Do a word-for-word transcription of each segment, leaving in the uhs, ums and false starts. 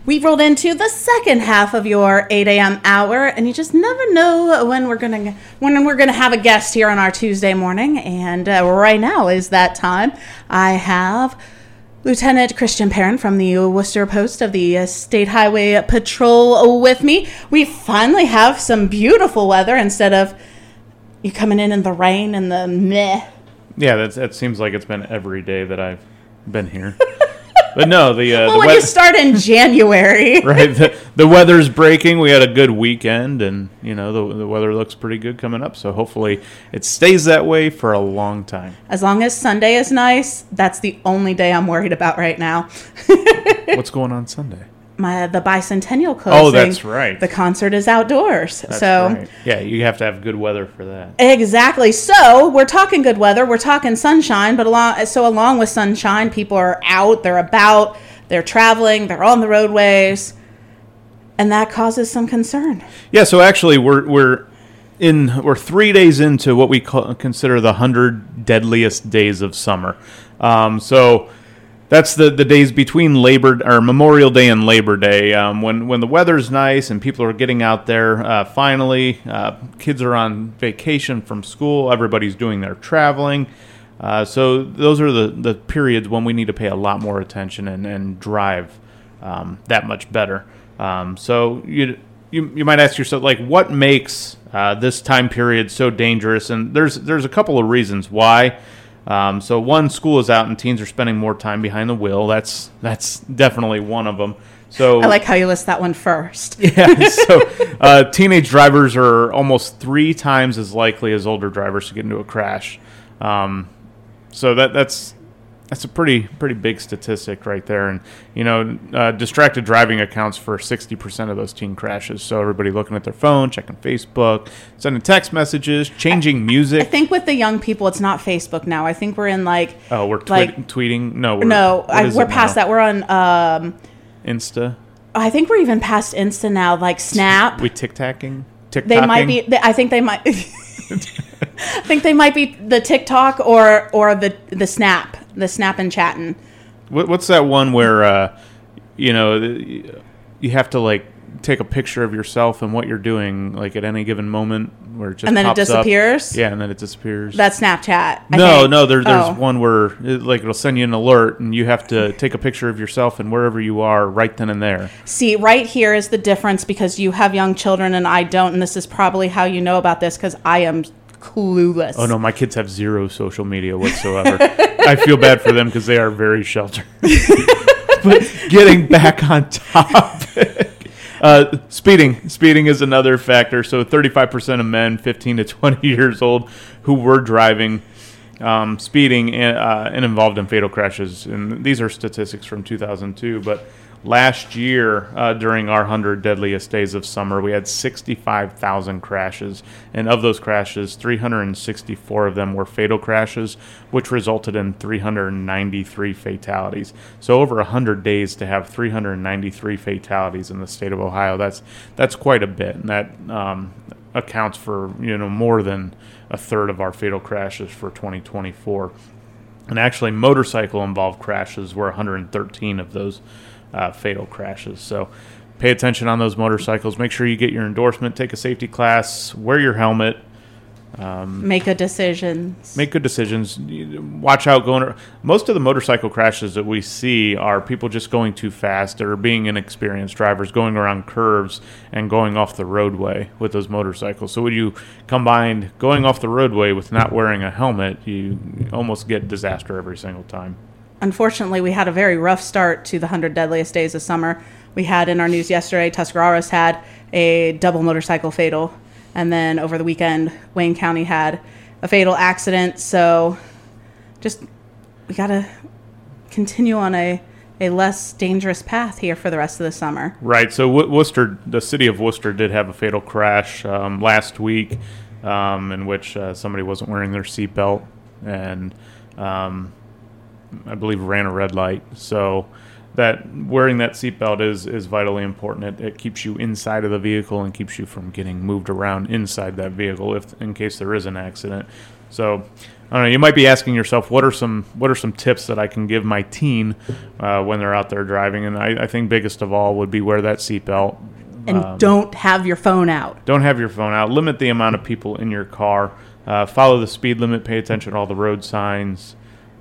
We've rolled into the second half of your eight a.m. hour, and you just never know when we're gonna when we're gonna have a guest here on our Tuesday morning. And uh, right now is that time. I have Lieutenant Christian Perrin from the Worcester Post of the State Highway Patrol with me. We finally have some beautiful weather instead of you coming in in the rain and the meh. Yeah, that's, that seems like it's been every day that I've been here. But no, the uh, well, the when we- you start in January, right? The, the weather's breaking. We had a good weekend, and you know the the weather looks pretty good coming up. So hopefully it stays that way for a long time. As long as Sunday is nice, that's the only day I'm worried about right now. What's going on Sunday? My the bicentennial closing. Oh, that's right. The concert is outdoors, That's so right. Yeah, you have to have good weather for that. exactly. So we're talking good weather. We're talking sunshine, but along so along with sunshine, people are out. They're about. They're traveling. They're on the roadways, and that causes some concern. Yeah. So actually, we're we're in we're three days into what we call, consider the hundred deadliest days of summer. Um, so. That's the, the days between Labor or Memorial Day and Labor Day, um, when when the weather's nice and people are getting out there. Uh, finally, uh, kids are on vacation from school. Everybody's doing their traveling. Uh, so those are the, the periods when we need to pay a lot more attention and, and drive um, that much better. Um, so you, you you might ask yourself, like, what makes uh, this time period so dangerous? And there's there's a couple of reasons why. Um, so one, school is out and teens are spending more time behind the wheel. That's that's definitely one of them. So I like how you list that one first. Yeah. So uh, teenage drivers are almost three times as likely as older drivers to get into a crash. Um, so that that's that's a pretty pretty big statistic right there. And you know, uh, distracted driving accounts for sixty percent of those teen crashes. So everybody looking at their phone, checking Facebook, sending text messages, changing music. I think with the young people, it's not Facebook now. I think we're in like Oh, we're twi- like tweeting. No, we're, no, what I, is we're it past now? that. We're on. Um, Insta. I think we're even past Insta now. Like Snap. We tic-tacking? TikToking? They might be. They, I think they might. I think they might be the TikTok or or the the Snap, the Snap and chatting. What, what's that one where uh, you know you have to like take a picture of yourself and what you're doing like at any given moment, where it just and then it pops disappears. Up. Yeah, and then it disappears. That's Snapchat. I no, think. no. There, there's Oh. one where it, like it'll send you an alert, and you have to take a picture of yourself and wherever you are right then and there. See, right here is the difference because you have young children and I don't, and this is probably how you know about this because I am clueless. Oh no, my kids have zero social media whatsoever. I feel bad for them because they are very sheltered. But getting back on topic, uh, speeding. Speeding is another factor. So thirty-five percent of men fifteen to twenty years old who were driving, um, speeding, and, uh, and involved in fatal crashes. And these are statistics from two thousand two. But last year, uh, during our one hundred deadliest days of summer, we had sixty-five thousand crashes. And of those crashes, three hundred sixty-four of them were fatal crashes, which resulted in three hundred ninety-three fatalities. So over one hundred days to have three hundred ninety-three fatalities in the state of Ohio, that's that's quite a bit. And that um, accounts for, you know, more than a third of our fatal crashes for twenty twenty-four. And actually, motorcycle-involved crashes were one hundred thirteen of those Uh, fatal crashes. So pay attention on those motorcycles. Make sure you get your endorsement, take a safety class, wear your helmet. Um, Make good decisions. Make good decisions. Watch out going. Most of the motorcycle crashes that we see are people just going too fast or being inexperienced drivers going around curves and going off the roadway with those motorcycles. So when you combine going off the roadway with not wearing a helmet, you almost get disaster every single time. Unfortunately, we had a very rough start to the one hundred deadliest days of summer. We had in our news yesterday, Tuscarawas had a double motorcycle fatal. And then over the weekend, Wayne County had a fatal accident. So just we got to continue on a, a less dangerous path here for the rest of the summer. Right. So w- Worcester, the city of Worcester did have a fatal crash um, last week um, in which uh, somebody wasn't wearing their seatbelt and um, I believe ran a red light. So that wearing that seatbelt is, is vitally important. It, it keeps you inside of the vehicle and keeps you from getting moved around inside that vehicle if in case there is an accident. So I don't know. You might be asking yourself, what are some what are some tips that I can give my teen uh, when they're out there driving? And I, I think biggest of all would be wear that seatbelt. And um, don't have your phone out. Don't have your phone out. Limit the amount of people in your car. Uh, follow the speed limit. Pay attention to all the road signs.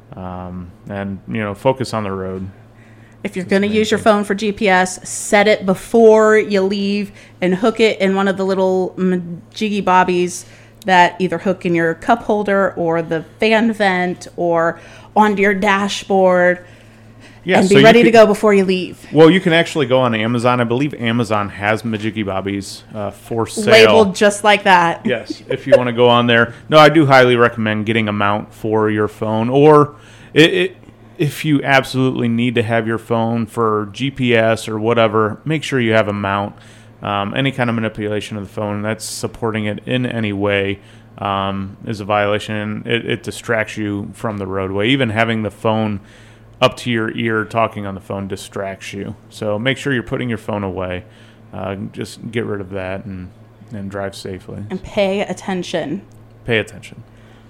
Um, and, you know, focus on the road. If you're going to use your phone for G P S, set it before you leave and hook it in one of the little jiggy bobbies that either hook in your cup holder or the fan vent or onto your dashboard. Yeah, and be so ready can, to go before you leave. Well, you can actually go on Amazon. I believe Amazon has Majiggy Bobbies uh, for sale. Labeled just like that. Yes, if you want to go on there. No, I do highly recommend getting a mount for your phone. Or it, it, if you absolutely need to have your phone for G P S or whatever, make sure you have a mount. Um, any kind of manipulation of the phone that's supporting it in any way um, is a violation. It, it distracts you from the roadway. Even having the phone up to your ear talking on the phone distracts you. So make sure you're putting your phone away. Uh, just get rid of that and, and drive safely. And pay attention. Pay attention.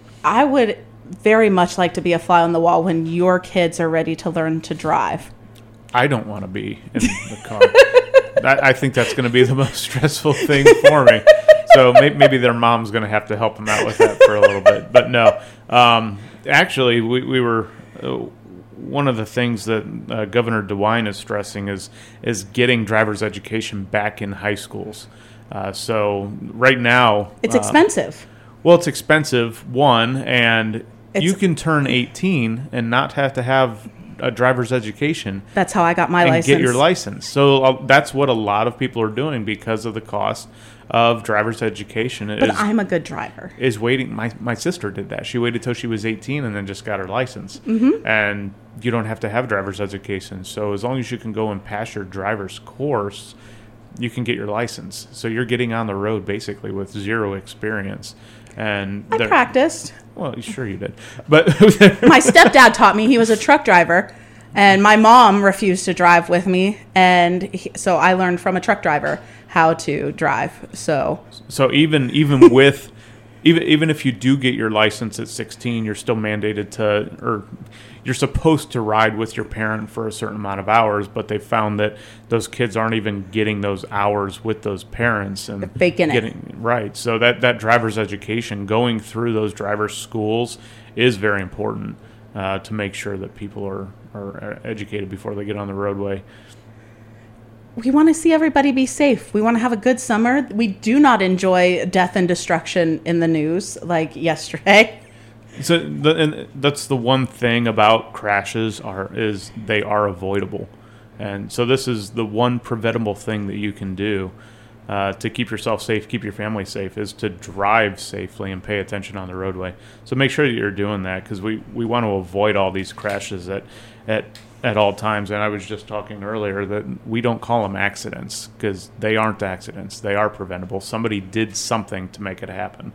I would very much like to be a fly on the wall when your kids are ready to learn to drive. I don't want to be in the car. I, I think that's going to be the most stressful thing for me. So may, maybe their mom's going to have to help them out with that for a little bit. But no, um, actually, we, we were... Uh, one of the things that uh, Governor DeWine is stressing is is getting driver's education back in high schools. Uh, so right now... It's uh, expensive. Well, it's expensive, one, and it's, you can turn eighteen and not have to have a driver's education. That's how I got my and license. get your license. So uh, that's what a lot of people are doing because of the cost of driver's education. But is, I'm a good driver. Is waiting. My my sister did that. She waited till she was eighteen and then just got her license. Mm-hmm. And you don't have to have driver's education. So as long as you can go and pass your driver's course, you can get your license. So you're getting on the road basically with zero experience. And I practiced. Well, sure you did. But my stepdad taught me. He was a truck driver. And my mom refused to drive with me. And he, so I learned from a truck driver how to drive. So so even even with even even if you do get your license at sixteen, you're still mandated to, or you're supposed to ride with your parent for a certain amount of hours, but they found that those kids aren't even getting those hours with those parents and They're faking getting it. Right. So that, that driver's education, going through those driver's schools, is very important uh, to make sure that people are, are educated before they get on the roadway. We want to see everybody be safe. We want to have a good summer. We do not enjoy death and destruction in the news like yesterday. So the, and that's the one thing about crashes are is they are avoidable, and so this is the one preventable thing that you can do uh, to keep yourself safe, keep your family safe, is to drive safely and pay attention on the roadway. So make sure that you're doing that because we, we want to avoid all these crashes at at at all times. And I was just talking earlier that we don't call them accidents because they aren't accidents; they are preventable. Somebody did something to make it happen.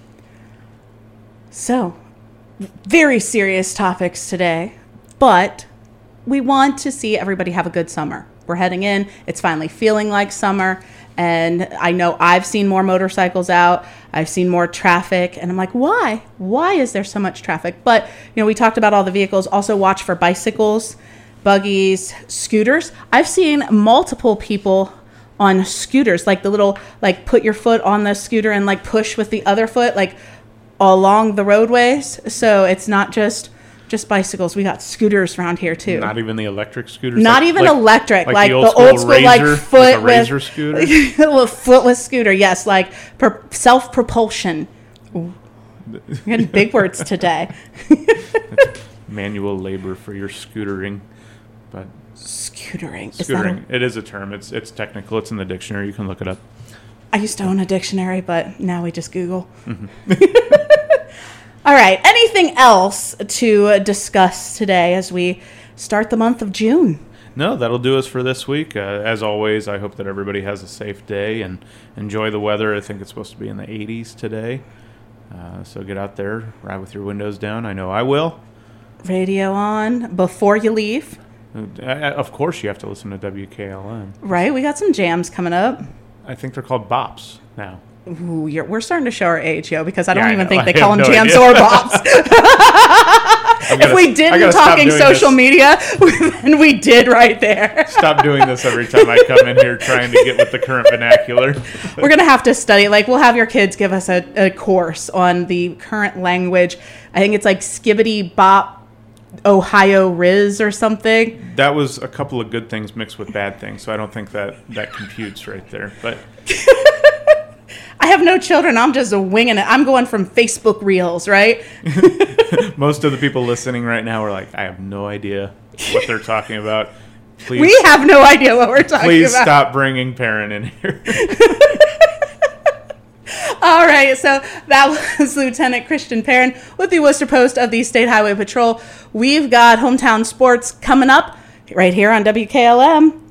So. Very serious topics today, but we want to see everybody have a good summer. We're heading in. It's finally feeling like summer, and I know I've seen more motorcycles out. I've seen more traffic, and I'm like, why? Why is there so much traffic? But, you know, we talked about all the vehicles. Also watch for bicycles, buggies, scooters. I've seen multiple people on scooters, like the little, like put your foot on the scooter and like push with the other foot, like along the roadways. So it's not just just bicycles. We got scooters around here too. Not even the electric scooters. Not like, even like, like, like, like the old old, old school, school, razor, like foot like a with razor scooter. Like, foot with scooter. Yes, like per, self propulsion. We're getting big words today. Manual labor for your scootering, but scootering. Scootering. Is that a, it is a term. It's it's technical. It's in the dictionary. You can look it up. I used to own a dictionary, but now we just Google. Mm-hmm. All right. Anything else to discuss today as we start the month of June? No, that'll do us for this week. Uh, as always, I hope that everybody has a safe day and enjoy the weather. I think it's supposed to be in the eighties today. Uh, so get out there, ride with your windows down. I know I will. Radio on before you leave. Uh, of course, you have to listen to W K L N. Right. We got some jams coming up. I think they're called bops now. Ooh, you're, we're starting to show our age, yo, because I don't Yeah, I even know. think they I call have them no jams idea. or bops. Gotta, If we didn't talking social this. media, then we did right there. Stop doing this every time I come in here trying to get with the current vernacular. We're going to have to study. Like, we'll have your kids give us a, a course on the current language. I think it's like Skibbity Bop Ohio Riz or something. That was a couple of good things mixed with bad things, so I don't think that that computes right there. But I have no children. I'm just winging it. I'm going from Facebook Reels, right? most of the people listening right now are like, I have no idea what they're talking about. Please, We have no idea what we're talking please about. stop bringing Perrin in here. All right, so that was Lieutenant Christian Perrin with the Worcester Post of the State Highway Patrol. We've got hometown sports coming up right here on W K L M.